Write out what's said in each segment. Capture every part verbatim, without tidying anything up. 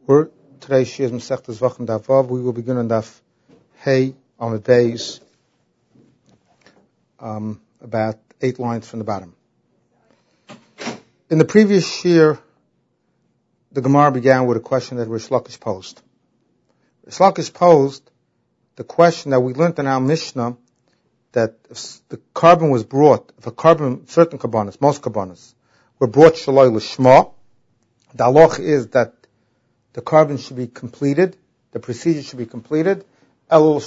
We're today's Shir is Masechtas Vachim Daf Vav. We will begin on Daf Hey on the days, um, about eight lines from the bottom. In the previous Shir, the Gemara began with a question that Rish Lakish posed. Rish Lakish posed the question that we learned in our Mishnah, that if the carbon was brought, if a carbon, certain carbonas, most carbonas, were brought shaloi l'shma, the halach is that the carbon should be completed, the procedure should be completed. They haven't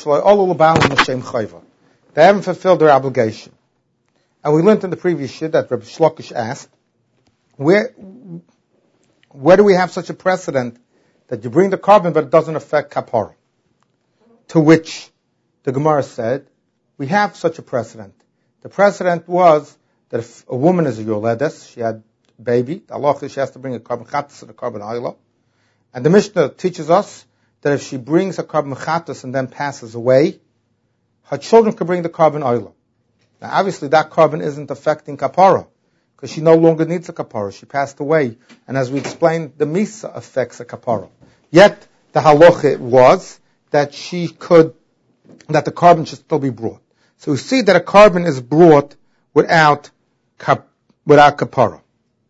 fulfilled their obligation. And we learned in the previous year that Rabbi Shlokish asked, where, where do we have such a precedent that you bring the carbon but it doesn't affect kapara? To which the Gemara said, we have such a precedent. The precedent was that if a woman is a yoledes, she had a baby, the halach is she has to bring a carbon chatas and a carbon oila. And the Mishnah teaches us that if she brings a carbon chatas and then passes away, her children can bring the carbon oila. Now obviously that carbon isn't affecting kapara, because she no longer needs a kapara. She passed away. And as we explained, the misa affects a kapara. Yet the halacha was that she could, that the carbon should still be brought. So we see that a carbon is brought without kap, without kapara.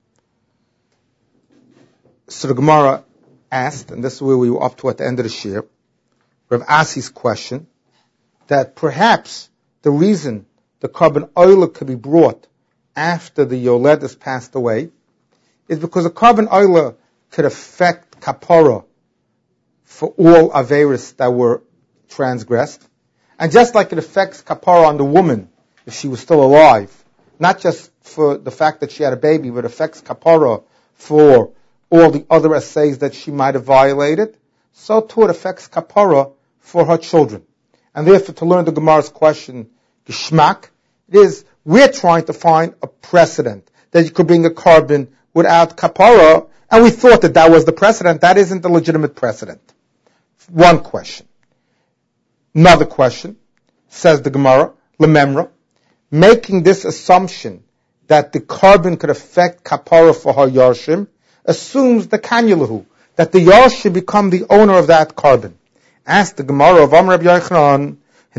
So the Gemara asked, and this is where we were up to at the end of the shir, Rav Asi's question, that perhaps the reason the carbon oil could be brought after the yoled has passed away is because the carbon oil could affect kapara for all averis that were transgressed. And just like it affects kapara on the woman if she was still alive, not just for the fact that she had a baby, but it affects kapara for all the other essays that she might have violated, so too it affects kapara for her children. And therefore, to learn the Gemara's question, Geshmak, it is, we're trying to find a precedent that you could bring a carbon without kapara, and we thought that that was the precedent. That isn't the legitimate precedent. One question. Another question, says the Gemara, Lememra, making this assumption that the carbon could affect kapara for her yarshim, assumes the kanyalahu, that the yarsh should become the owner of that carbon. Ask the Gemara of Amr Rabbi Yochanan,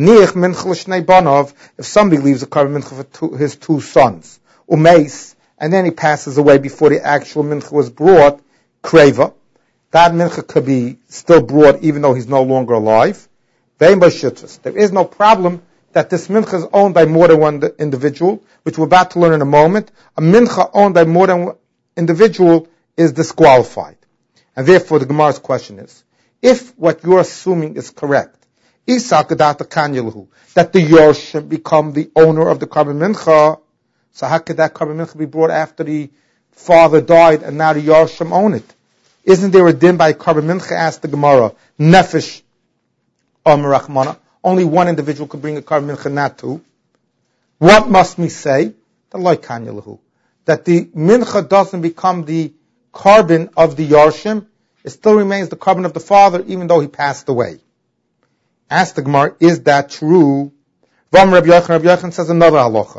if somebody leaves a carbon mincha for two, his two sons, umeis, and then he passes away before the actual mincha was brought, kreva, that mincha could be still brought even though he's no longer alive. There is no problem that this mincha is owned by more than one individual, which we're about to learn in a moment. A mincha owned by more than one individual is disqualified. And therefore the Gemara's question is, if what you're assuming is correct, that the Yorsh should become the owner of the carbon mincha, so how could that carbon mincha be brought after the father died and now the Yorshim own it? Isn't there a din by carbon mincha? Asked the Gemara, nefesh Rachmana, only one individual could bring a carbon mincha, not two. What must we say? The loy kanyalahu, that the mincha doesn't become the carbon of the Yarshim, it still remains the carbon of the father even though he passed away. Ask the Gemara, is that true? Vam Rabbi Yochanan, Rabbi Yochanan says another halacha.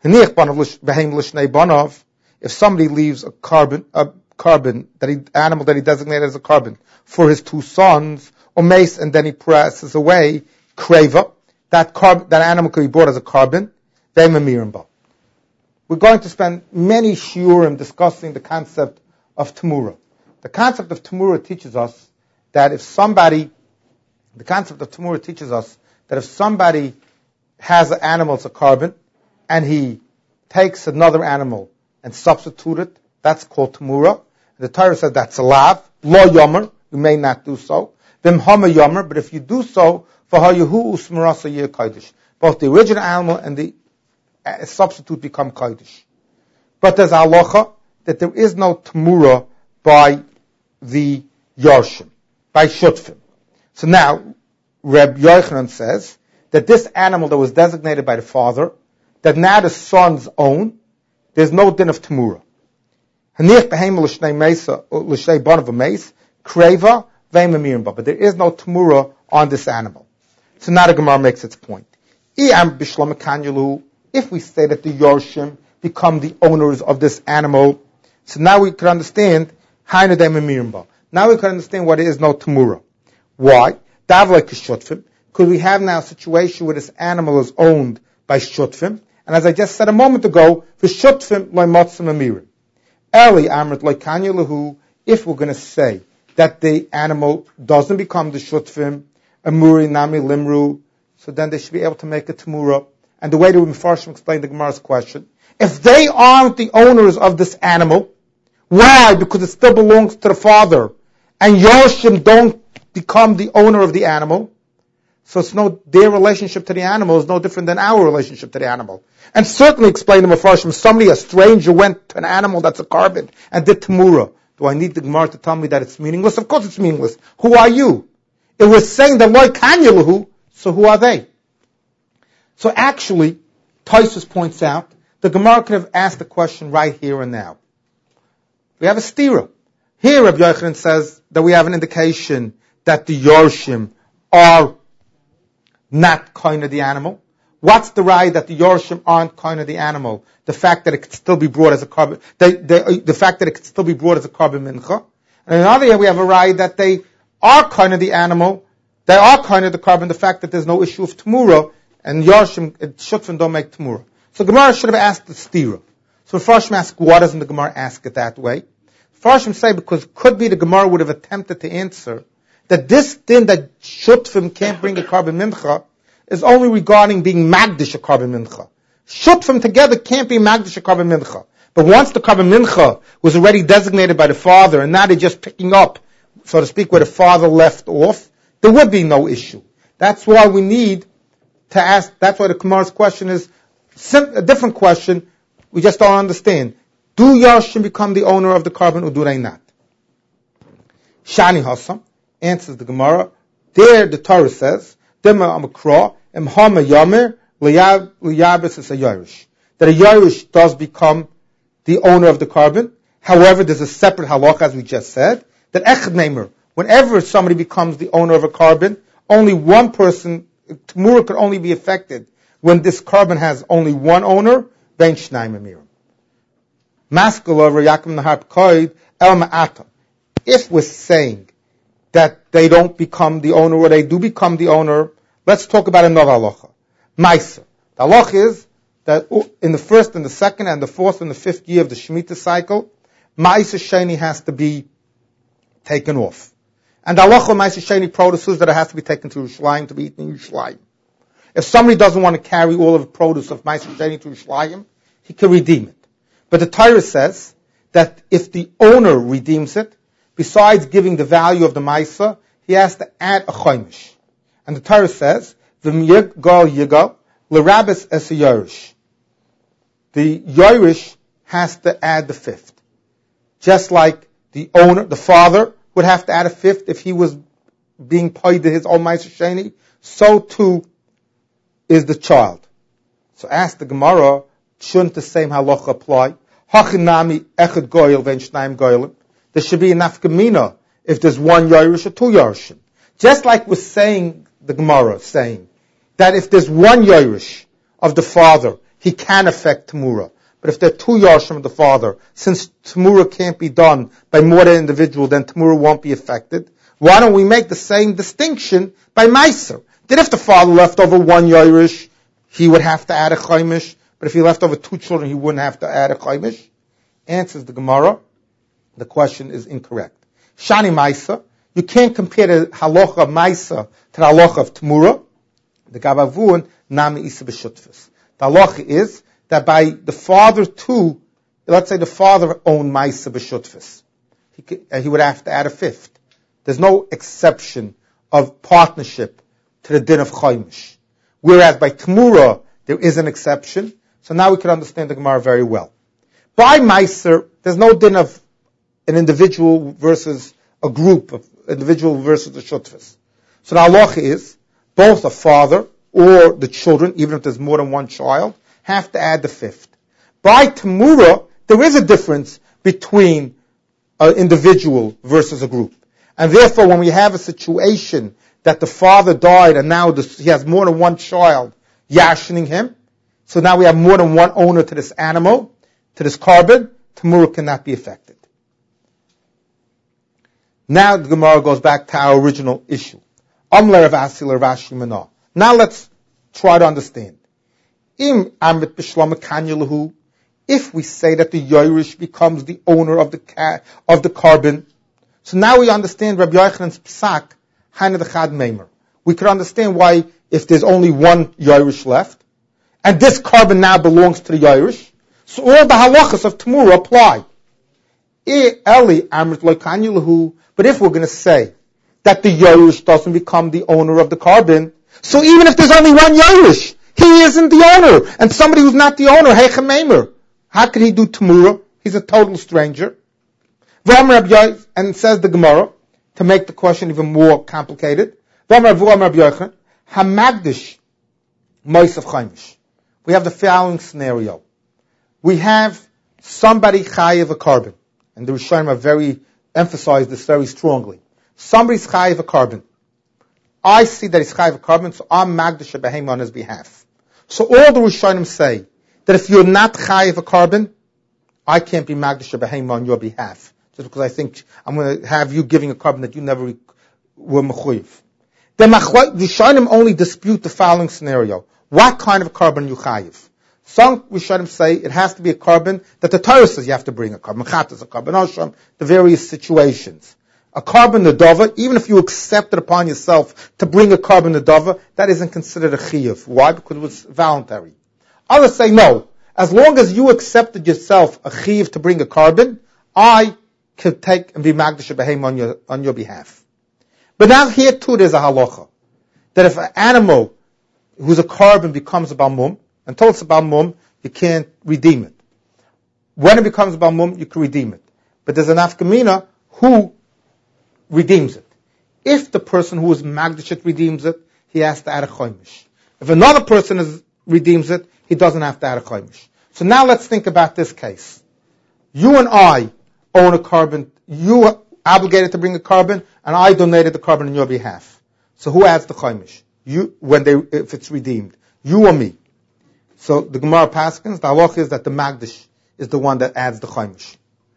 If somebody leaves a carbon, a carbon, that he, animal that he designated as a carbon, for his two sons, or mace, and then he passes away, kreva, that carbon, that animal could be brought as a carbon, we're going to spend many shiurim discussing the concept of Tamura. The concept of Tamura teaches us that if somebody, the concept of Tamura teaches us that if somebody has an animal as a carbon, and he takes another animal and substitute it, that's called Tamura. The Torah says that's a lav, lo yomer, you may not do so. Vim hama yomer, but if you do so, v'hayahu usmarasa yeh kodesh. Both the original animal and the uh, substitute become kodesh. But there's halacha that there is no Tamura by the Yarshim, by Shutfim. So now, Reb Yochanan says that this animal that was designated by the father, that now the sons own, there's no din of Tamura. But there is no Tamura on this animal. So now the Gemara makes its point. If we say that the Yarshim become the owners of this animal, so now we can understand, Now we can understand what it is no Tamura. Why? Davlek Shutfim. Because we have now a situation where this animal is owned by Shutfim. And as I just said a moment ago, the Shutfim loy motzim amirim. Eli amrit loy kanya lahu. If we're going to say that the animal doesn't become the Shutfim, amuri nami limru, so then they should be able to make a Tamura. And the way that we Mefarshim explained the Gemara's question, if they aren't the owners of this animal, why? Because it still belongs to the father, and Yoshim don't become the owner of the animal, so it's no, their relationship to the animal is no different than our relationship to the animal. And certainly explain to Mefarshim, somebody, a stranger, went to an animal that's a carbon and did Tamura. Do I need the Gemara to tell me that it's meaningless? Of course it's meaningless. Who are you? It was saying that loy kanyalahu, so who are they? So actually, Tosfos points out, the Gemara could have asked the question right here and now. We have a stira. Here Rabbi Yochanan says that we have an indication that the Yorshim are not kind of the animal. What's the right that the Yorshim aren't kind of the animal? The fact that it could still be brought as a carbon, they, they, the fact that it could still be brought as a carbon mincha. And on the other hand, we have a right that they are kind of the animal, they are kind of the carbon, the fact that there's no issue of Tamura, and Yorshim, Shutfim don't make Tamura. So Gemara should have asked the stira. So Farshim ask, why doesn't the Gemara ask it that way? Farshim say, because it could be the Gemara would have attempted to answer that this thing that Shutfim can't bring a carbon mincha is only regarding being magdish a carbon mincha. Shutfim together can't be magdish a carbon mincha. But once the carbon mincha was already designated by the father, and now they're just picking up, so to speak, where the father left off, there would be no issue. That's why we need to ask, that's why the Gemara's question is a different question. We just don't understand. Do Yoshim become the owner of the carbon or do they not? Shani Hassam answers the Gemara. There the Torah says, Dema Amakra, Emhama Yamer, Liyabis is a Yorish. That a Yorish does become the owner of the carbon. However, there's a separate halach, as we just said, that Echad Neimer, whenever somebody becomes the owner of a carbon, only one person, Tamura could only be affected when this carbon has only one owner, Ben Shnaim Amirim. Maskala Yakim Nahar Koid El Ma'atam. If we're saying that they don't become the owner or they do become the owner, let's talk about another halacha. Meiser. The halacha is that in the first and the second and the fourth and the fifth year of the Shemitah cycle, Meiser Sheni has to be taken off. And the halacha Meiser Sheni produces that it has to be taken to Yerushalayim to be eaten in Yerushalayim. If somebody doesn't want to carry all of the produce of Meiser Sheni to Yerushalayim, he can redeem it. But the Torah says that if the owner redeems it, besides giving the value of the Maisa, he has to add a Chaimish. And the Torah says, V'miyig gal yigal, l'rabis es a Yorish. The Yorish has to add the fifth. Just like the owner, the father, would have to add a fifth if he was being paid to his own Maisa Sheni, so too is the child. So ask the Gemara, shouldn't the same halacha apply? Hachinami echad goyel ven shnaim goyelim. There should be a nafkamina if there's one Yorish or two Yorishim. Just like we're saying, the Gemara saying, that if there's one Yorish of the father, he can affect Tamura. But if there are two Yorishim of the father, since Tamura can't be done by more than an individual, then Tamura won't be affected. Why don't we make the same distinction by Meiser? That if the father left over one Yorish, he would have to add a Chaimish, but if he left over two children, he wouldn't have to add a Chaimish. Answers the Gemara, the question is incorrect. Shani Maisa, you can't compare the halacha of Maisa to the halacha of Tamura. The Gabavun, Nami Isa B'Shutfis. The halacha is that by the father too, let's say the father owned Maisa B'Shutfis. He, could, uh, he would have to add a fifth. There's no exception of partnership to the din of Chaimish. Whereas by Tamura, there is an exception. So now we can understand the Gemara very well. By Meiser, there's no din of an individual versus a group, of individual versus the Shutfis. So the halacha is, both a father or the children, even if there's more than one child, have to add the fifth. By Tamura, there is a difference between an individual versus a group. And therefore, when we have a situation that the father died and now this, he has more than one child yashining him, so now we have more than one owner to this animal, to this carbon, Tamura cannot be affected. Now the Gemara goes back to our original issue. Amle Rav Asi Rav Ashi Mana. Now let's try to understand. Im Amit B'Shlama Kanya Lahu. If we say that the Yorush becomes the owner of the ca- of the carbon, so now we understand Rabbi Yochanan's psak, Haina the Chad Meimer. We could understand why, if there's only one Yorush left, and this carbon now belongs to the Yorush, so all the halachas of Tamura apply. Eli Amrit Lo Kanya Lahu. But if we're going to say that the Yorush doesn't become the owner of the carbon, so even if there's only one Yorush, he isn't the owner, and somebody who's not the owner, Heicha Meimer, how could he do Tamura? He's a total stranger. And says the Gemara, to make the question even more complicated, Hamagdish Moisav Chaimish. We have the following scenario. We have somebody chayiv a carbon, and the Rishonim are very emphasize this very strongly. Somebody's chayiv a carbon. I see that he's chayiv a carbon, so I'm magdish behem on his behalf. So all the Rishonim say that if you're not chayiv a carbon, I can't be magdish behem on your behalf, just because I think I'm going to have you giving a carbon that you never re- were mechuyev. The Rishonim only dispute the following scenario: what kind of a carbon you chayiv? Some Rishonim say it has to be a carbon that the Torah says you have to bring a carbon. Mechatas, a carbon osham, the various situations. A carbon nedava, even if you accept it upon yourself to bring a carbon nedava, that isn't considered a chiyuv. Why? Because it was voluntary. Others say no. As long as you accepted yourself a chiyuv to bring a carbon, I could take and be magdish behem on your on your behalf. But now here too there's a halacha that if an animal who's a carbon becomes a balmum, until it's a balmum, you can't redeem it. When it becomes a balmum, you can redeem it. But there's an afkamina who redeems it. If the person who is magdashit redeems it, he has to add a choimish. If another person is, redeems it, he doesn't have to add a choimish. So now let's think about this case. You and I own a carbon. You are obligated to bring a carbon, and I donated the carbon on your behalf. So who adds the choimish? You, when they, if it's redeemed, you or me. So the Gemara Paskins, the halach is that the magdish is the one that adds the choimish.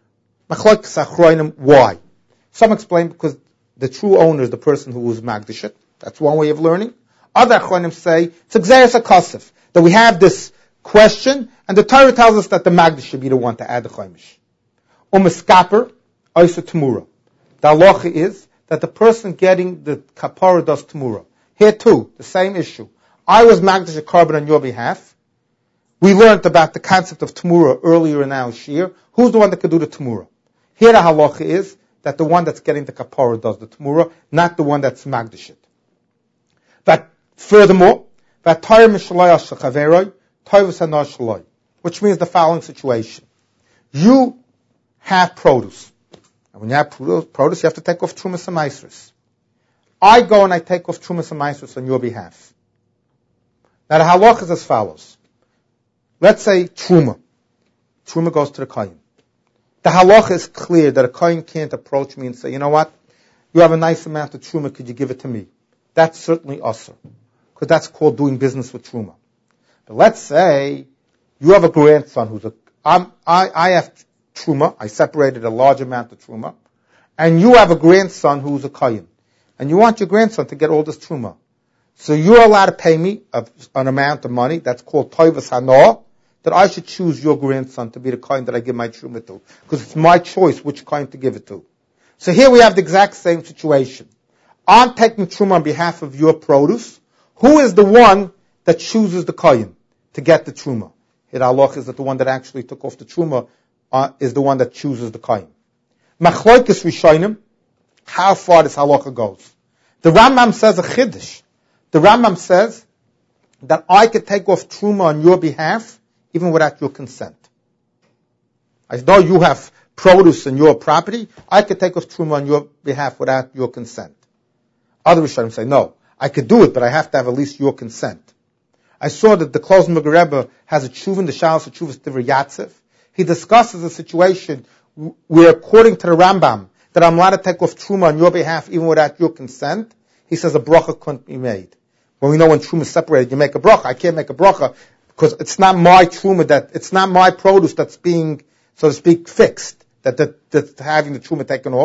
Why? Some explain because the true owner is the person who was magdishit. That's one way of learning. Other achronim say it's exeris akasif, that we have this question, and the Torah tells us that the magdish should be the one to add the choimish. Umeskaper oisa tamura. The halacha is that the person getting the kapara does tamura. Here too, the same issue. I was magdish a carbon on your behalf. We learned about the concept of tamura earlier in our shir. Who's the one that could do the tamura? Here the halacha is that the one that's getting the kapara does the tamura, not the one that's magdashit. That furthermore, that Torah mishalai shachaveroi, Torah v'sanah shaloi, which means the following situation: you have produce, and when you have produce, you have to take off trumas and maasros. I go and I take off trumas and maasros on your behalf. Now the halacha is as follows. Let's say truma. Truma goes to the kohen. The halacha is clear that a kohen can't approach me and say, you know what, you have a nice amount of truma, could you give it to me? That's certainly usher, because that's called doing business with truma. But let's say you have a grandson who's a, I'm, I, I have truma, I separated a large amount of truma, and you have a grandson who's a kohen, and you want your grandson to get all this truma. So you're allowed to pay me a, an amount of money, that's called toivas hanoah, that I should choose your grandson to be the kohen that I give my truma to, because it's my choice which kohen to give it to. So here we have the exact same situation. I'm taking truma on behalf of your produce. Who is the one that chooses the kohen to get the truma? Here the halach is that the one that actually took off the truma uh, is the one that chooses the kohen. Machloikis rishonim, how far this halacha goes. The Rambam says a chiddush. The Rambam says that I could take off truma on your behalf even without your consent. As though you have produce in your property, I could take off truma on your behalf without your consent. Other Rishonim say, no, I could do it, but I have to have at least your consent. I saw that the Klozmer Rebbe has a tshuva, the Shalos Tshuvas Divrei Yatzev. He discusses a situation where, according to the Rambam, that I'm allowed to take off truma on your behalf even without your consent. He says a bracha couldn't be made. Well, we know when truma is separated, you make a bracha. I can't make a bracha because it's not my truma that, it's not my produce that's being, so to speak, fixed, that, that that's having the truma taken off.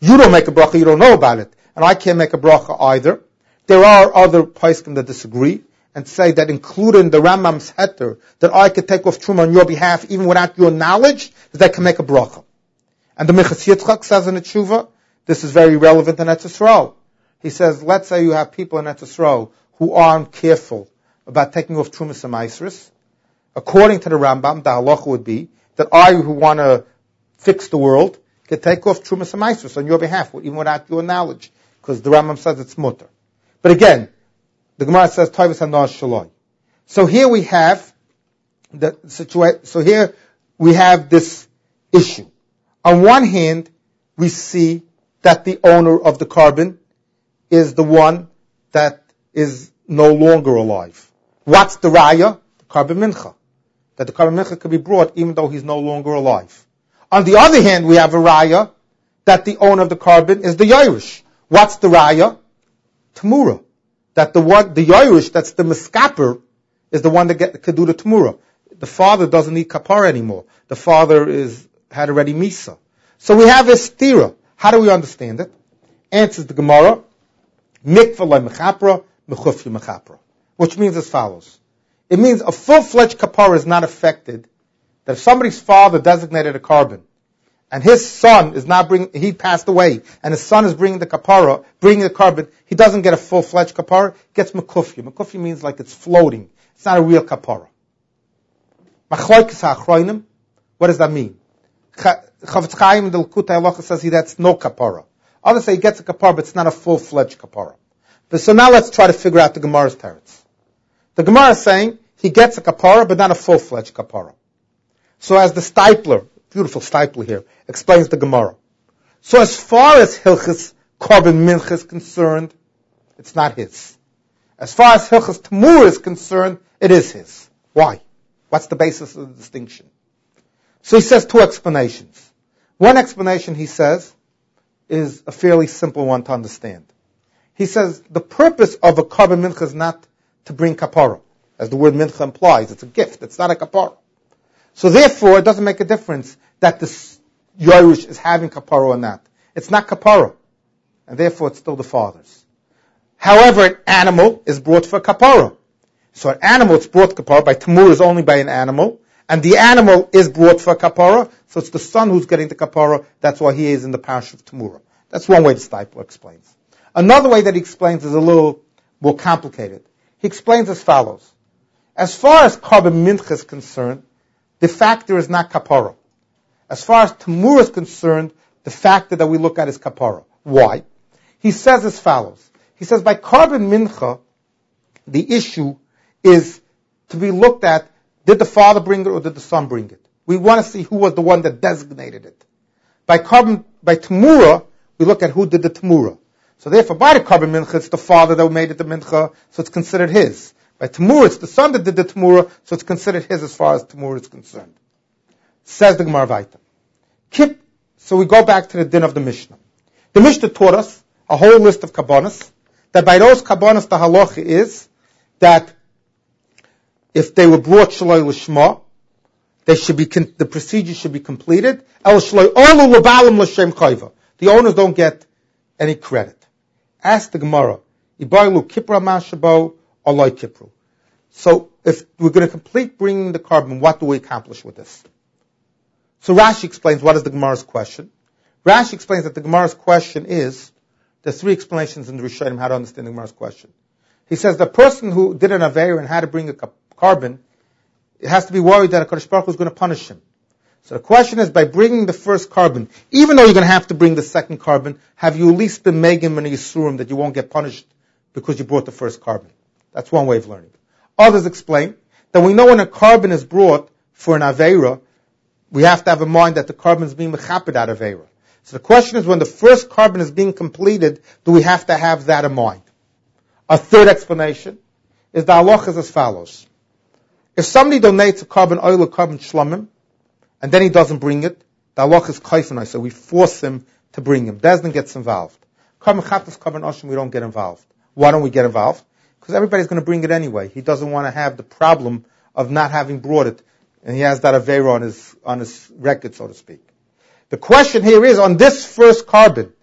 You don't make a bracha, you don't know about it. And I can't make a bracha either. There are other poskim that disagree and say that included in the Rambam's heter, that I could take off truma on your behalf even without your knowledge, that I can make a bracha. And the Minchas Yitzchak says in the Tshuva, this is very relevant in Eretz Yisrael. He says, let's say you have people in Eretz Yisrael who aren't careful about taking off trumas and maasros. According to the Rambam, the halacha would be that I, who want to fix the world, can take off trumas and maasros on your behalf, even without your knowledge, because the Rambam says it's mutter. But again, the Gemara says Tovus Hanar Shaloi. So here we have the situation. So here we have this issue. On one hand, we see that the owner of the carbon is the one that is no longer alive. What's the raya? The carbon mincha. That the carbon mincha could be brought even though he's no longer alive. On the other hand, we have a raya that the owner of the carbon is the Yerush. What's the raya? Tamura. That the one, the Yerush, that's the miskaper, is the one that get, could do the Tamura. The father doesn't need kapara anymore. The father is, had already misa. So we have a stira. How do we understand it? Answers the Gemara, mikvah loy mechapra, mechufya mechapra. Which means as follows. It means a full-fledged kapara is not affected, that if somebody's father designated a carbon, and his son is not bringing, he passed away, and his son is bringing the kapara, bringing the carbon, he doesn't get a full-fledged kapara, he gets mekufya. Mekufya means like it's floating. It's not a real kapara. Machlokes ha'achronim, what does that mean? Chavetz Chaim in the Likutei Halacha says he that's no kapara. Others say he gets a kapara, but it's not a full-fledged kapara. But so now let's try to figure out the Gemara's teretz. The Gemara is saying he gets a kapara, but not a full-fledged kapara. So as the Stipler, beautiful Stipler here, explains the Gemara. So as far as Hilchas Korban Mincha is concerned, it's not his. As far as Hilchas Tamur is concerned, it is his. Why? What's the basis of the distinction? So he says two explanations. One explanation, he says, is a fairly simple one to understand. He says the purpose of a Korban Mincha is not to bring kapara. As the word mincha implies, it's a gift, it's not a kapara. So therefore, it doesn't make a difference that this Yerush is having kapara or not. It's not kapara. And therefore, it's still the father's. However, an animal is brought for kapara. So an animal is brought kapara, by Tamur is only by an animal, and the animal is brought for kapara, so it's the son who's getting the kapara, that's why he is in the parish of Tamura. That's one way the Stipler explains. Another way that he explains is a little more complicated. He explains as follows. As far as Korban Mincha is concerned, the factor is not kapara. As far as Tamur is concerned, the factor that we look at is kapara. Why? He says as follows. He says by Korban Mincha, the issue is to be looked at, did the father bring it or did the son bring it? We want to see who was the one that designated it. By Korban, by Tamura, we look at who did the Tamura. So therefore, by the Korban Mincha, it's the father that made it the Mincha, so it's considered his. By Tamura, it's the son that did the Tamura, so it's considered his as far as Tamura is concerned. Says the Gemara Vaita. Kip, so we go back to the din of the Mishnah. The Mishnah taught us a whole list of kabbanas, that by those kabbanas the halacha is that if they were brought shaloi l'shma, they should be, the procedure should be completed. El shaloi olu l'balim l'shem chayva. The owners don't get any credit. Ask the Gemara, Ibaylu kipra mashabo or loy kipru. So if we're going to complete bringing the carbon, what do we accomplish with this? So Rashi explains what is the Gemara's question. Rashi explains that the Gemara's question is, there's three explanations in the Rishonim how to understand the Gemara's question. He says the person who did an Aveira and had to bring a carbon, it has to be worried that a Kadosh Baruch Hu is going to punish him. So the question is, by bringing the first carbon, even though you're going to have to bring the second carbon, have you at least been Megim and Yisurim that you won't get punished because you brought the first carbon? That's one way of learning. Others explain that we know when a carbon is brought for an Aveira, we have to have in mind that the carbon is being mechaped out of Aveira. So the question is, when the first carbon is being completed, do we have to have that in mind? A third explanation is the halacha is as follows. If somebody donates a carbon oil or carbon shlamim, and then he doesn't bring it, the halacha is kaifenai, so we force him to bring him. Bezdin gets involved. Carbon chatas, carbon oshim, we don't get involved. Why don't we get involved? Because everybody's going to bring it anyway. He doesn't want to have the problem of not having brought it, and he has that aveira on his on his record, so to speak. The question here is, on this first carbon,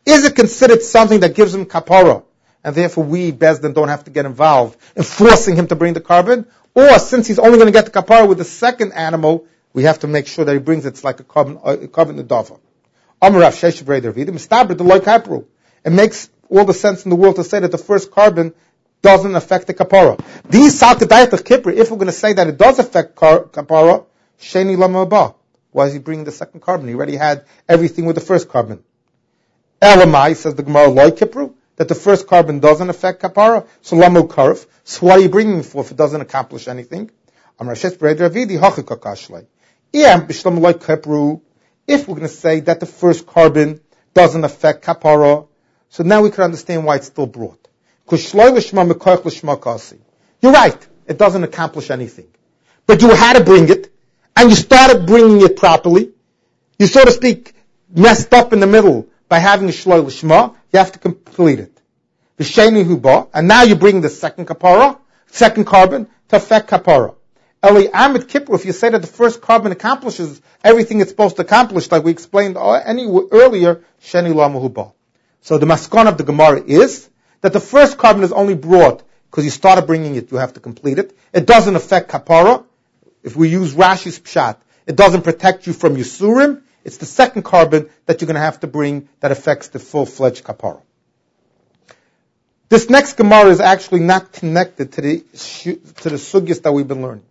Is it considered something that gives him kapara, and therefore we, Bezdin, don't have to get involved in forcing him to bring the carbon? Or since he's only going to get the kapara with the second animal, we have to make sure that he brings it. It's like a carbon, a carbon nedava. Amarav Sheshev Rei David, Mistabed the loy kapru. It makes all the sense in the world to say that the first carbon doesn't affect the kapara. These salkadayat of kippur, if we're going to say that it does affect car, kapara, sheni lama ba. Why is he bringing the second carbon? He already had everything with the first carbon. Elamai, says the Gemara, loy kipru, that the first carbon doesn't affect kapara. So lamu karif. So what are you bringing it for if it doesn't accomplish anything? If we're going to say that the first carbon doesn't affect kapara, so now we can understand why it's still brought. You're right, it doesn't accomplish anything. But you had to bring it, and you started bringing it properly. You, so to speak, messed up in the middle by having a shloi l'shma. You have to complete it. And now you bring the second kapara, second carbon, to affect kapara. Eli Amid Kippur, if you say that the first carbon accomplishes everything it's supposed to accomplish, like we explained any earlier, Sheni Lamahu Ba. So the maskan of the Gemara is that the first carbon is only brought because you started bringing it, you have to complete it. It doesn't affect kapara. If we use Rashi's pshat, it doesn't protect you from Yisurim. It's the second carbon that you're going to have to bring that affects the full-fledged kapara. This next Gemara is actually not connected to the to the sugyas that we've been learning.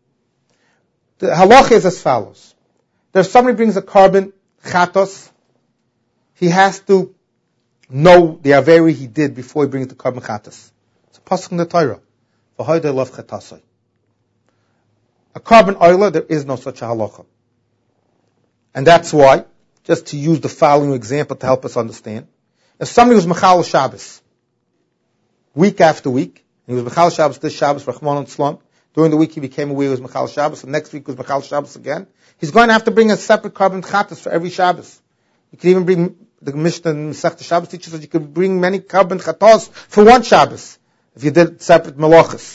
The halacha is as follows. If somebody brings a carbon, chatos, he has to know the averi he did before he brings the carbon chatos. It's a pasuk in the Torah. V'hoydei lov chatasai. A carbon oila, there is no such a halacha. And that's why, just to use the following example to help us understand, if somebody was Mechal Shabbos, week after week, and he was Mechal Shabbos this Shabbos, Rachman and Shlom, during the week he became aware he was Mechal Shabbos, and next week was Mechal Shabbos again, he's going to have to bring a separate carbon chatas for every Shabbos. You can even bring, the Mishnah and Masechta Shabbos teaches that you can bring many carbon chatas for one Shabbos, if you did separate malachas.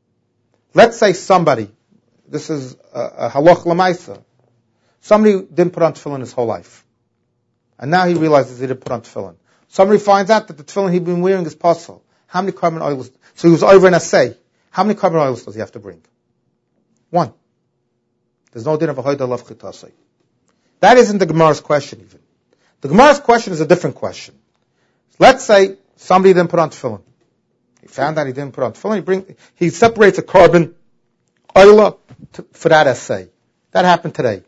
Let's say somebody, this is a, a halach l'maisa, somebody didn't put on tefillin his whole life. And now he realizes he didn't put on tefillin. Somebody finds out that the tefillin he'd been wearing is pasul. How many carbon oils? So he was over in assay. How many carbon oils does he have to bring? One. There's no din of a hoida lav chitasei. That isn't the Gemara's question even. The Gemara's question is a different question. Let's say somebody didn't put on tefillin. He found out he didn't put on tefillin. He bring, he separates a carbon oil for that assay. That happened today.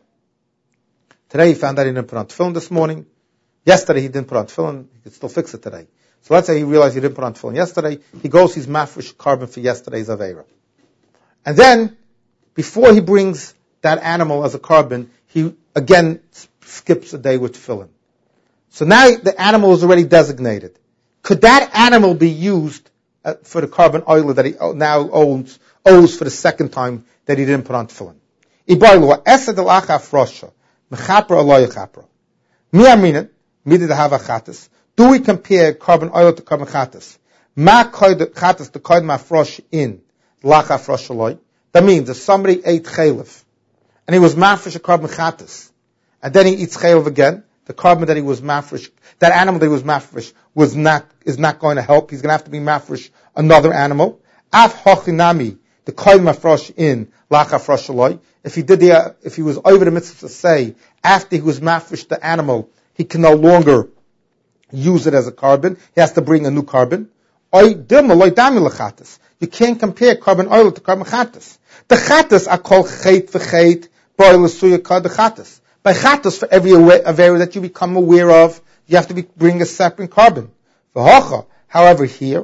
Today he found out he didn't put on tefillin this morning. Yesterday he didn't put on tefillin. He could still fix it today. So let's say he realized he didn't put on tefillin yesterday. He goes, he's mafresh carbon for yesterday's aveira. And then, before he brings that animal as a carbon, he again skips a day with tefillin. So now the animal is already designated. Could that animal be used uh, for the carbon oil that he now owns, owes for the second time that he didn't put on tefillin? Ibaylu, esed al-acha frosha. Mechapra aloy chapra. Mi aminet, midi dehava chatas. Do we compare carbon oil to carbon chatas? Ma koid chatas to koid ma frosh in lacha frosh aloy. That means if somebody ate chaylev and he was mafresh a carbon chatas, and then he eats chaylev again, the carbon that he was mafresh, that animal that he was mafresh was not is not going to help. He's going to have to be mafresh another animal. Af hochinami the koid ma frosh in lacha frosh aloy. If he did the, uh, if he was over the mitzvah to say, after he was mafresh the animal, he can no longer use it as a carbon. He has to bring a new carbon. You can't compare carbon oil to carbon chatas. The chatas are called chait v'chait, boil suya kad the chatas. By chatas, for every avera that you become aware of, you have to be, bring a separate carbon. However, here,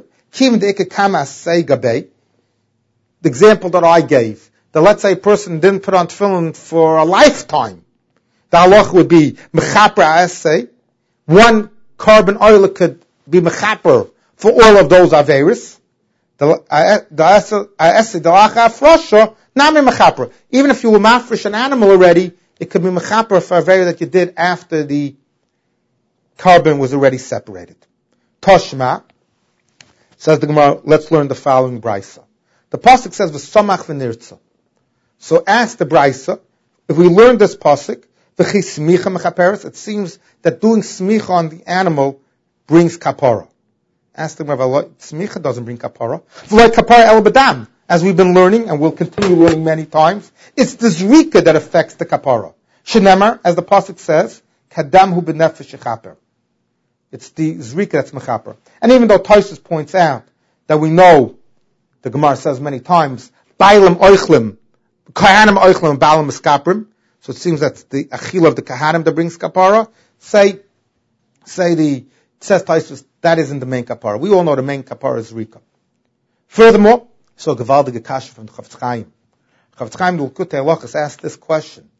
the example that I gave, that let's say a person didn't put on tefillin for a lifetime. The halach would be mechaper asay. One carbon oil could be mechaper for all of those averis. The asay the lacha frosha nami mechaper. Even if you were mafresh an animal already, it could be mechaper for averi that you did after the carbon was already separated. Toshma says the Gemara. Let's learn the following brisa. The pasuk says v'samach v'nirtza. So ask the brisa, if we learn this pasuk, it seems that doing smicha on the animal brings kapara. Ask them, smicha doesn't bring kapara. Like kapara el badam, as we've been learning, and we'll continue learning many times, it's the zrika that affects the kapara. Shenemar, as the pasuk says, kadam hu b'nefesh shechaper. It's the zrika that's mechaper. And even though Tosfos points out that we know, the Gemara says many times, bailam oichlim, kahanim oichlim, balam eskaprim. So it seems that's the achil of the kahanim that brings kapara. Say, say the, it says Tosfos, that isn't the main kapara. We all know the main kapara is zrika. Furthermore, so Gevaldige Kasha from the Chafetz Chaim. Chafetz Chaim the Likutei Halachos asked this question.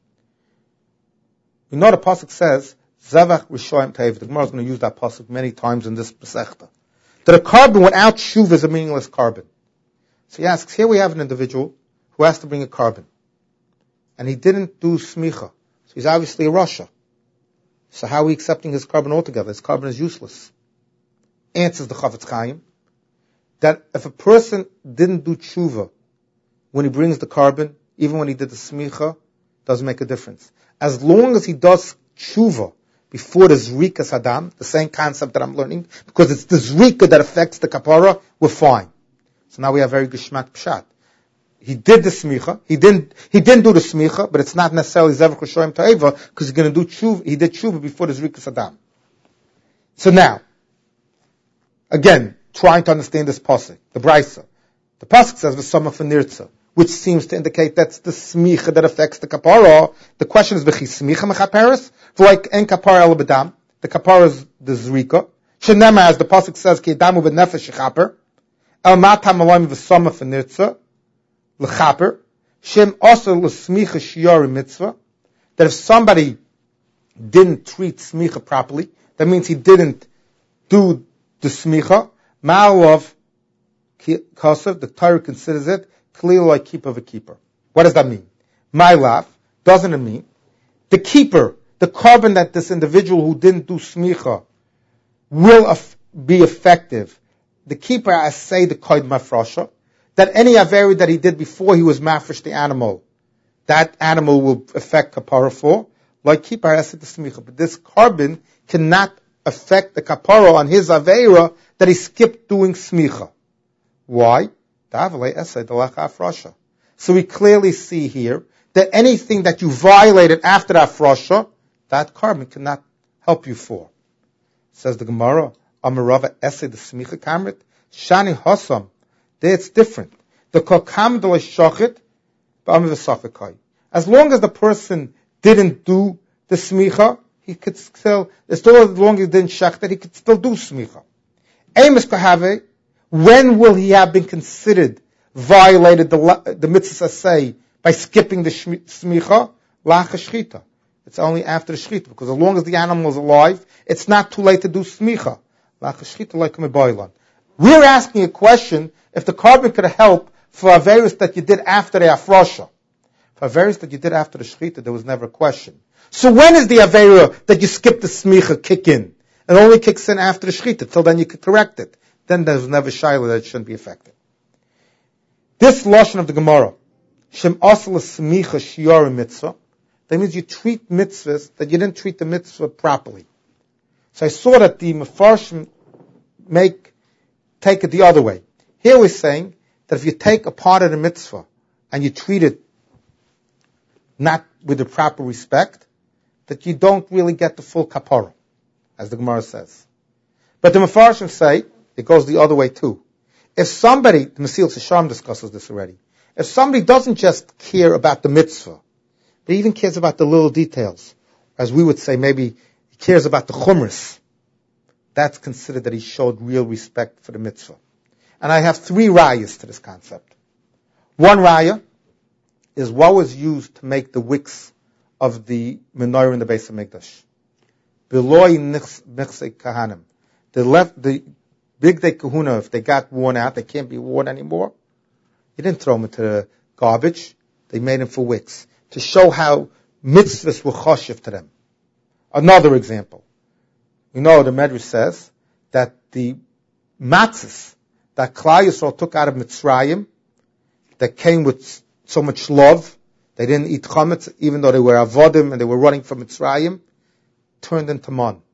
We know the pasuk says, Zevach Rishoyim Teiv. The Gemara is going to use that pasuk many times in this Pesachta. That a carbon without shuv is a meaningless carbon. So he asks, here we have an individual who has to bring a carbon. And he didn't do smicha. So he's obviously a rasha. So how are we accepting his carbon altogether? His carbon is useless. Answers the Chafetz Chaim, that if a person didn't do tshuva when he brings the carbon, even when he did the smicha, doesn't make a difference. As long as he does tshuva before the zrika sadam, the same concept that I'm learning, because it's the zrika that affects the kapara, we're fine. So now we have very geshmak pshat. He did the smicha, he didn't, he didn't do the smicha, but it's not necessarily zevach l'shoyim ta'eva, because he's going to do tshuva, he did tshuva before the zrika sadam. So now, again, trying to understand this pasuk, the brisa. The pasuk says v'sama fenirtza, which seems to indicate that's the smicha that affects the kapara. The question is v'chi smicha mechaperes, for like en kapara el bedam, the kapara is the zrika. Shenema, as the pasuk says, ki damu b'nefesh shechaper, el matam alayim v'sama fenirtza, l'chaper, shem also l'smicha shiyari mitzvah, that if somebody didn't treat smicha properly, that means he didn't do the smicha, Ma'alav Kasav, the Torah considers it clearly like keeper of a keeper. What does that mean? Ma'alav, doesn't it mean the keeper, the carbon that this individual who didn't do smicha will af- be effective? The keeper, I say, the koid mafrasha, that any averi that he did before he was mafresh the animal, that animal will affect kapara for, like keeper, I said the smicha. But this carbon cannot affect the kapara on his avera that he skipped doing smicha. Why? So we clearly see here that anything that you violated after that frasha, that carbon cannot help you for. Says the Gemara, Amarava Esed the smicha kamrit, Shani Hasam. There it's different. The kokam de shachit, as long as the person didn't do the smicha, he could still, as long as he didn't shach that, he could still do smicha. Amos kahave, when will he have been considered violated the, the mitzvah say by skipping the smicha? Lacha shchita. It's only after the shchita, because as long as the animal is alive, it's not too late to do smicha. Lacha shchita like mebaylan. We're asking a question if the carbon could help for a virus that you did after the afrosha. For a virus that you did after the shchita, there was never a question. So when is the avera that you skip the smicha kick in? It only kicks in after the shchita. Till then you could correct it. Then there's never shaila that it shouldn't be affected. This lashon of the Gemara, shem asal smicha shiar mitzvah, that means you treat mitzvahs that you didn't treat the mitzvah properly. So I saw that the mefarshim make take it the other way. Here we're saying that if you take a part of the mitzvah and you treat it not with the proper respect, that you don't really get the full kapara, as the Gemara says. But the Mefarshim say, it goes the other way too. If somebody, the Mesil Sisham discusses this already, if somebody doesn't just care about the mitzvah, but even cares about the little details, as we would say, maybe he cares about the chumras, that's considered that he showed real respect for the mitzvah. And I have three rayas to this concept. One raya is what was used to make the wicks of the menorah in the Beis HaMikdash. Beloy nichse kahanim. They left the big day kahuna, if they got worn out, they can't be worn anymore. You didn't throw them into the garbage. They made them for wicks to show how mitzvahs were choshev to them. Another example. We know the Medrash says that the matzahs that Klal Yisrael took out of Mitzrayim, that came with so much love, they didn't eat chametz, even though they were avodim and they were running from Mitzrayim, turned into man.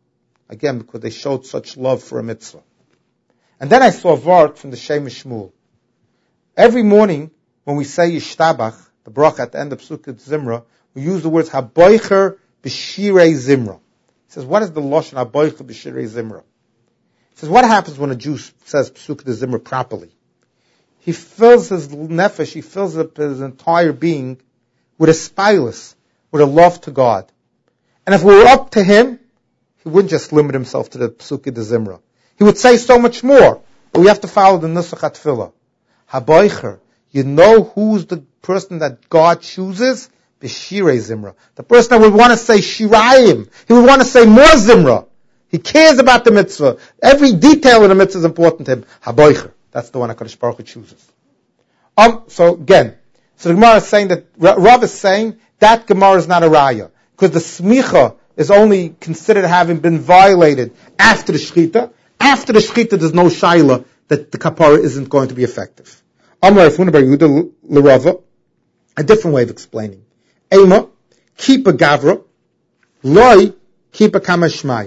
Again, because they showed such love for a mitzvah. And then I saw a vart from the Shem Shmuel. Every morning, when we say Yishtabach, the bracha at the end of Pesukei Zimra, we use the words Haboicher B'Shirei Zimra. He says, what is the Lashon Haboicher B'Shirei Zimra? He says, what happens when a Jew says Pesukei Zimra properly? He fills his nefesh, he fills up his entire being with a spilus, with a love to God. And if we were up to him, he wouldn't just limit himself to the Pesukei Zimra. He would say so much more. But we have to follow the Nusach HaTfilah. Haboicher, you know who's the person that God chooses? B'Shirei Zimra. The person that would want to say Shirayim. He would want to say more Zimra. He cares about the mitzvah. Every detail in the mitzvah is important to him. Haboicher. That's the one HaKadosh Baruch Hu chooses. Um, so again, so the Gemara is saying that, Rav is saying that Gemara is not a raya. Because the smicha is only considered having been violated after the shechita. After the shechita, there's no shaila that the kapara isn't going to be effective. Amar Rafuna bar Yehuda l'Rava, a different way of explaining. Ema, keep a gavra, loy, keep a kamashmaya.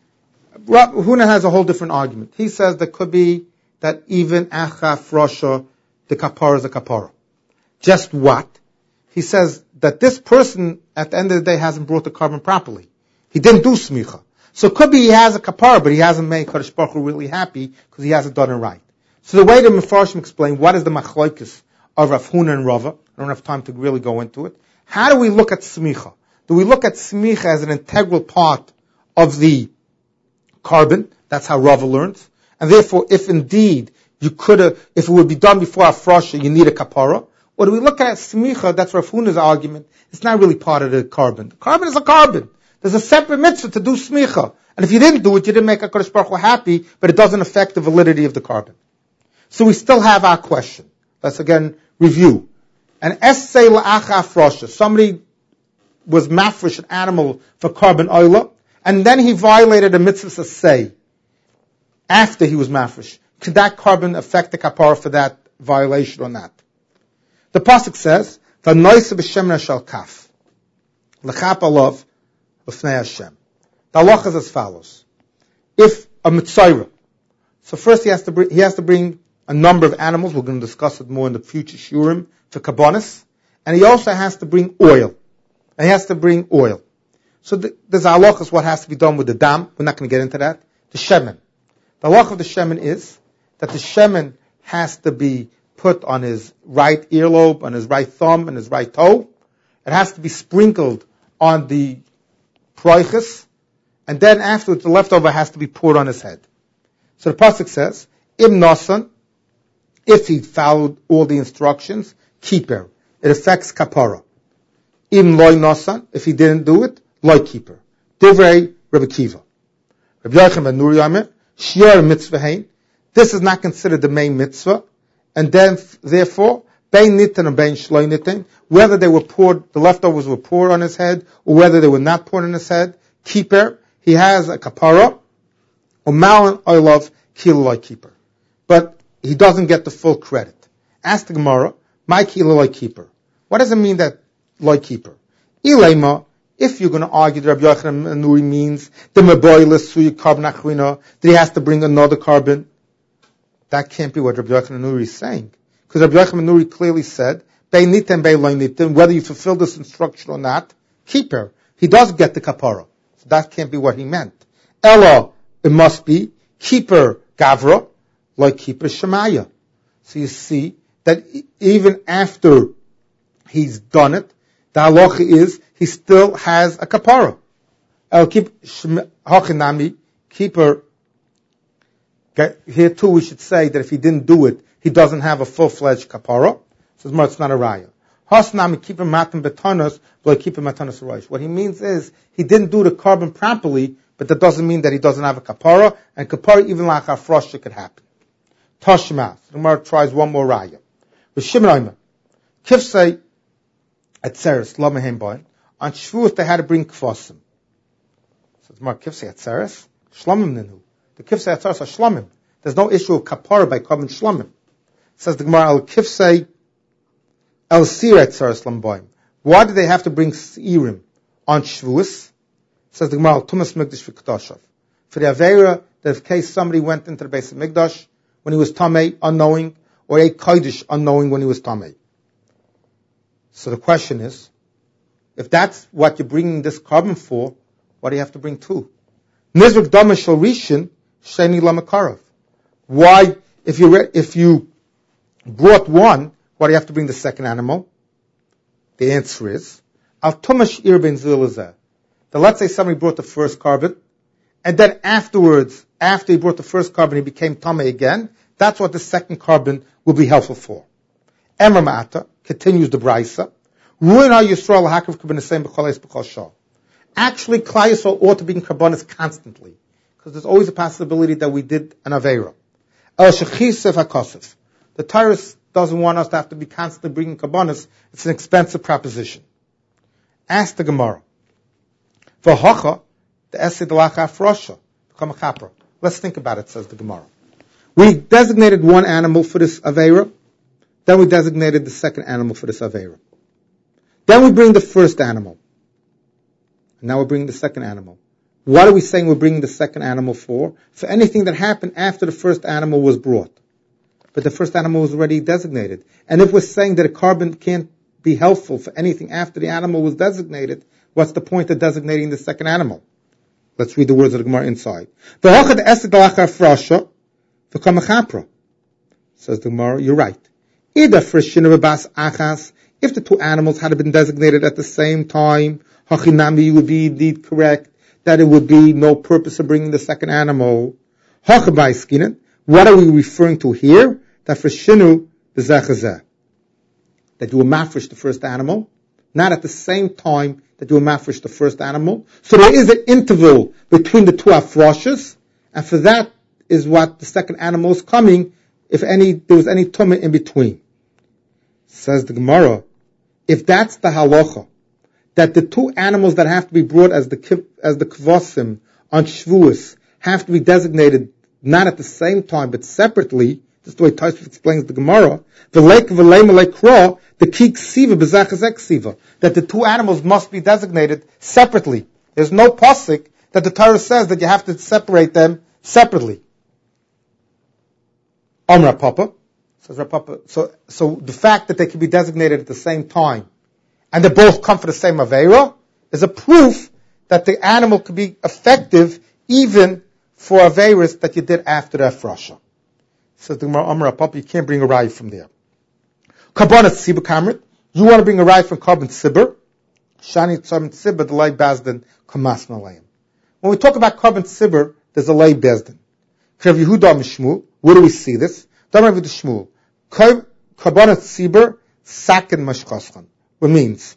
Huna has a whole different argument. He says there could be that even achaf rosha, the kapara is a kapara. Just what? He says that this person, at the end of the day, hasn't brought the carbon properly. He didn't do smicha. So it could be he has a kapara, but he hasn't made Kadosh Baruch Hu really happy because he hasn't done it right. So the way the Mefarshim explain what is the machlokes of Rav Huna and Rava, I don't have time to really go into it. How do we look at smicha? Do we look at smicha as an integral part of the carbon? That's how Rava learns. And therefore, if indeed you could have, if it would be done before Afrosha, you need a kapara. Or do we look at smicha? That's Rav Huna's argument. It's not really part of the carbon. The carbon is a carbon. There's a separate mitzvah to do smicha. And if you didn't do it, you didn't make HaKadosh Baruch Hu happy, but it doesn't affect the validity of the carbon. So we still have our question. Let's again review. An essay la'acha afrosha. Somebody was mafresh, an animal, for carbon oila, and then he violated a mitzvah say after he was mafresh. Could that carbon affect the kapara for that violation or not? The pasuk says, "V'noisa b'shem shel kaf l'chap alav l'fnei Hashem." The halacha is as follows: if a mitzayra, so first he has to bring, he has to bring a number of animals. We're going to discuss it more in the future shurim for kabbanis, and he also has to bring oil. And he has to bring oil. So the, there's a halacha what has to be done with the dam. We're not going to get into that. The shemen. The halacha of the shemen is that the shemen has to be put on his right earlobe, on his right thumb, and his right toe. It has to be sprinkled on the proiches, and then afterwards the leftover has to be poured on his head. So the pasuk says, "Im nasan," if he followed all the instructions, keeper. It affects kapara. Im loy nasan, if he didn't do it, loy keeper. Divrei Rabbi Kiva. Rabbi Yochanan ben Nuri Amir, shiur mitzvahein. This is not considered the main mitzvah, and then therefore, bein nitin and bein shloy nitin, whether they were poured, the leftovers were poured on his head, or whether they were not poured on his head, keeper, he has a kapara, or malin oilov kiloi keeper. But he doesn't get the full credit. Ask the Gemara, my kiloi keeper. What does it mean that loy keeper? Ilema, if you're going to argue that Rabbi Yochanan ben Nuri means the meboilis suy carbon achrina, that he has to bring another carbon, that can't be what Rabbi Yochanan ben Nuri is saying. Because Rabbi Yochanan ben Nuri clearly said, bein nitin bein loy nitin, whether you fulfill this instruction or not, keeper. He does get the kapara. So that can't be what he meant. Ella, it must be keeper gavra, like keeper shemaya. So you see that even after he's done it, the halacha is he still has a kapara. El keep hachinami keeper. Here too, we should say that if he didn't do it, he doesn't have a full-fledged kapara. So it's not a raya. Hasnami keeper matan betanos, like keeper matanos roish. What he means is he didn't do the carbon properly, but that doesn't mean that he doesn't have a kapara, and kapara even like a frosha could happen. Tashma. The Gemara tries one more raya. With Shimon Kif say at Seres, Lamahem boy, on Shavuot they had to bring kvasim. So the Gemara Kif say at Seres, Shlomim ninu. The Kif say at Seres are Shlomim. There's no issue of kapara by carbon Shlomim. Says the Gemara, Al Kif say El Sir at Seres Lamboim. Why do they have to bring Seirim on Shavuos? Says the Gemara, Tumas Migdash V'Kedashav. for the Aveira, that in case somebody went into the Beis Hamikdash when he was Tamei, unknowing, or ate Kodesh, unknowing when he was Tamei. So the question is, if that's what you're bringing this carbon for, what do you have to bring two? Nizruk Dama Shel Rishon, Sheni Lamakarav. Why, if you, re- if you brought one, why do you have to bring the second animal? The answer is, Al Tumash Ir Ben Zilazeh. That let's say somebody brought the first carbon, and then afterwards, after he brought the first carbon, he became Tamei again. That's what the second carbon will be helpful for. Emra Ma'ata, continues the Braisa. Ruina Yisrael Hakav Kabin Hasem B'Chol B'Chol Shah. Actually, Klal Yisrael ought to be in Karbonis constantly, because there's always a possibility that we did an Aveira. El Shechisef HaKosef. The Torah doesn't want us to have to be constantly bringing Karbonis. It's an expensive proposition. Ask the Gemara. For Hocha, the Esed Lacha Afrosha, become a Chapra. Let's think about it, says the Gemara. We designated one animal for this Aveira, then we designated the second animal for this Aveira. Then we bring the first animal. And now we're bringing the second animal. What are we saying we're bringing the second animal for? For anything that happened after the first animal was brought. But the first animal was already designated. And if we're saying that a carbon can't be helpful for anything after the animal was designated, what's the point of designating the second animal? Let's read the words of the Gemara inside. Says the Gemara, you're right. If the two animals had been designated at the same time, Hachinami would be indeed correct, that it would be no purpose of bringing the second animal. What are we referring to here? That for Shinu, that you will mafresh the first animal, not at the same time that you will mafresh the first animal. So there is an interval between the two afroshes, and for that is what the second animal is coming, if any, there was any tumah in between. Says the Gemara, if that's the halacha, that the two animals that have to be brought as the as the kvasim on Shavuos have to be designated not at the same time but separately, this is the way Tosfos explains the Gemara, v'leik v'lei melei kra, the ki ksiva b'zachazek ksiva, that the two animals must be designated separately. There's no pasuk that the Torah says that you have to separate them separately. Amra Papa, says Papa. So, so the fact that they can be designated at the same time, and they both come for the same Aveira, is a proof that the animal could be effective even for Aveiras that you did after the Afrasha. Says the Gemara, Amra Papa, you can't bring a rye from there. Karbonas Sibur Kamrit, you want to bring a rye from Carbon Sibur, Shani Tzarm Sibur, the lay Bezdin, Kamas Malayim. When we talk about Carbon Sibur, there's a lay Bezdin. Krav Yehuda Mishmul, where do we see this? Damar Vid Shmuel. Karbonas Sibur, Sakin Mashkaschan. What means?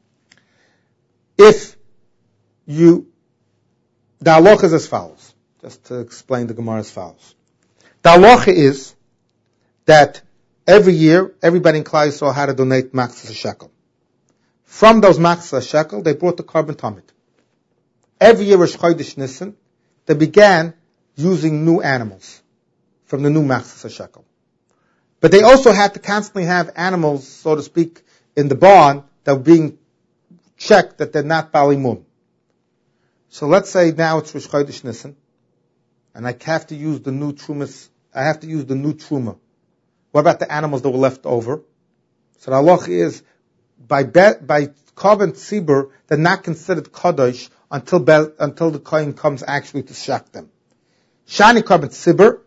If you, the halacha is as follows, just to explain the Gemara as follows. The halacha is that every year, everybody in Klal Yisrael had to donate machzas a shekel. From those machzas a shekel, they brought the carbon tamid. Every year, Rosh Chodesh Nisan, they began using new animals from the new machzas a shekel. But they also had to constantly have animals, so to speak, in the barn that were being checked that they're not balimun. So let's say now it's Rosh Chodesh Nisan, and I have to use the new trumas. I have to use the new truma. What about the animals that were left over? So the halacha is by be, by carbon tzibur, they're not considered kadosh until be, until the kohen comes actually to shak them. Shani carbon tzibur,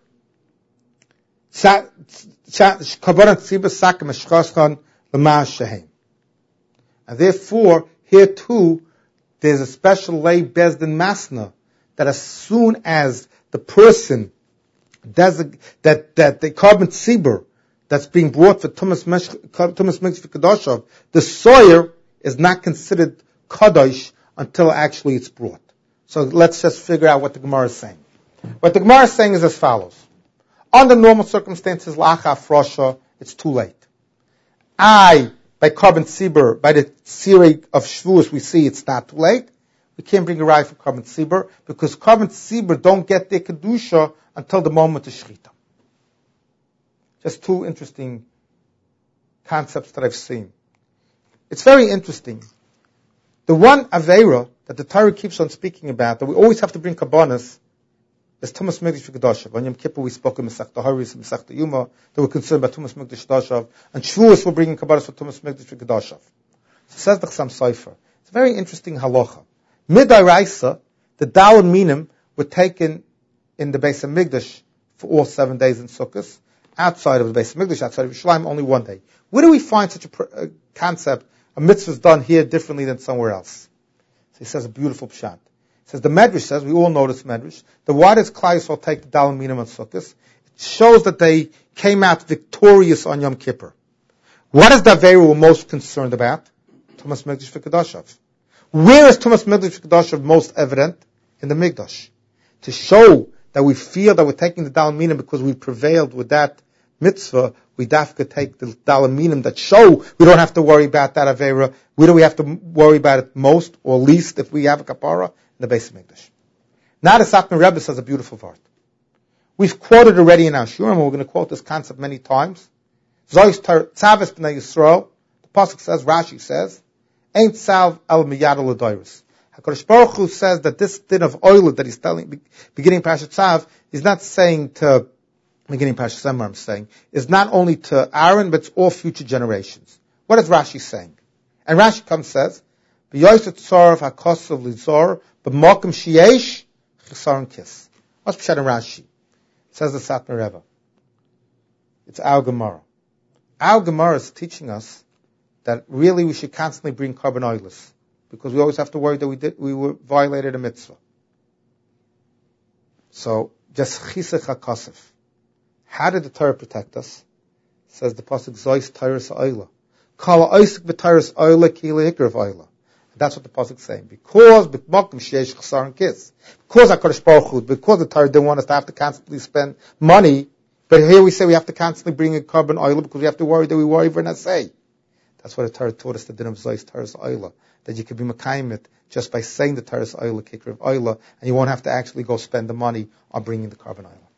carbon tzibur sakem eshchaschan l'ma shehem. And therefore, here too, there's a special lay bezdin masna that as soon as the person desig- that that the carbon tzibur that's being brought for Tumas Mikveh Kadoshav, the soyer is not considered Kadosh until actually it's brought. So let's just figure out what the Gemara is saying. What the Gemara is saying is as follows. Under normal circumstances, Lacha Frosha, it's too late. I, by carbon tzibur, by the Sirei of Shavuos, we see it's not too late. We can't bring a rye for carbon tzibur because carbon tzibur don't get their Kedusha until the moment of Shechita. Just two interesting concepts that I've seen. It's very interesting. The one Aveira that the Torah keeps on speaking about, that we always have to bring Kabbanas, is Tumas Mikdash V'Kedashav. On Yom Kippur we spoke in Masechta Haris and Masechta Yuma that we're concerned about Tumas Mikdash V'Kedashav, and Shavuos we're bringing Kabbalah for Tumas Mikdash V'Kedashav. So says the Chassam Sofer. It's a very interesting halacha. Midai Raisa, the Dal Minim were taken in the Beis HaMikdash for all seven days in Sukkot, outside of the Beis HaMikdash, outside of Yerushalayim, only one day. Where do we find such a, pr- a concept? A mitzvah is done here differently than somewhere else. So he says a beautiful pshat. He says the Medrash says, we all know this Medrash, that why does Klal Yisrael take the Dal Minim on Sukkot? It shows that they came out victorious on Yom Kippur. What is the Aveira we're most concerned about? Tumas Mikdash V'Kedashav. Where is Tumas Mikdash V'Kedashav most evident? In the Mikdash. To show that we feel that we're taking the Dal Minim because we prevailed with that mitzvah, we dafka take the Dal Minim that show we don't have to worry about that Aveira. Where do we have to worry about it most or least if we have a kapara? In the Beis HaMikdash. Now the Satmar Rebbe says a beautiful word. We've quoted already in our Shurim, and we're going to quote this concept many times. Zois Tzavis B'nai Yisrael, the Pasuk says, Rashi says, Ain't salv el miyad l'doyrus. HaKadosh Baruch Hu says that this din of oil that he's telling, beginning Parashat Tzav, is not saying to, beginning Parashat Zemar I'm saying, is not only to Aaron, but it's all future generations. What is Rashi saying? And Rashi comes says, B'yoyset tzarav ha'kosav l'zor, b'mokim sheyesh, chisaron kis. What's Pshat in Rashi? It says the Satmar Rebbe. It's our Gemara. Our Gemara is teaching us that really we should constantly bring carbon oilers, because we always have to worry that we did, we were violated a mitzvah. So, just chisech hakosef. How did the Torah protect us? It says the pasuk zois Torah's oila. Kala oisik b'Torah's oila kila hikr of oila. That's what the pasuk is saying. Because b'makom sheyesh chasar kis. Because HaKadosh Baruch Hu, because the Torah didn't want us to have to constantly spend money, but here we say we have to constantly bring a carbon oil because we have to worry that we worry for nasei. That's what the Torah taught us, the din of zois Torah's oila. That you could be makayim it just by saying the Torah's oila, kikr of oila, and you won't have to actually go spend the money on bringing the carbon oil.